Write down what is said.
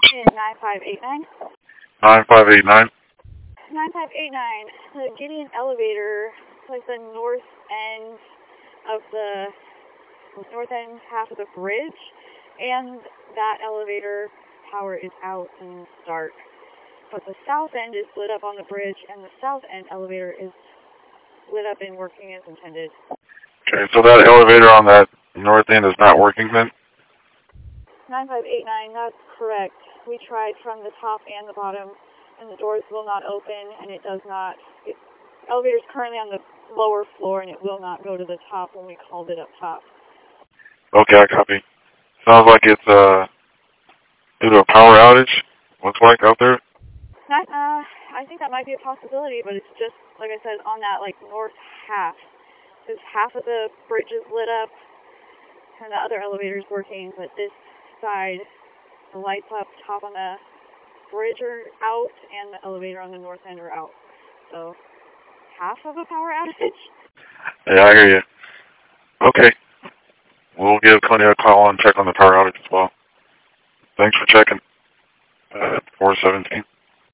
in 9589. 9589. 9589. The Gideon elevator, like the north end of the north end half of the bridge, and that elevator power is out and it's dark. But the south end is lit up on the bridge, and the south end elevator is lit up and working as intended. Okay, so that elevator on that north end is not working then? 9589, that's correct. We tried from the top and the bottom, and the doors will not open, and it does not. The elevator is currently on the lower floor, and it will not go to the top when we called it up top. Okay, I copy. Sounds like it's due to a power outage, looks like, out there. I think that might be a possibility, but it's just, like I said, on that, north half. Because half of the bridge is lit up, and the other elevator is working, but this side, the lights up top on the bridge are out, and the elevator on the north end are out. So, half of a power outage? Yeah, I hear you. Okay. We'll give Connie a call and check on the power outage as well. Thanks for checking. 417.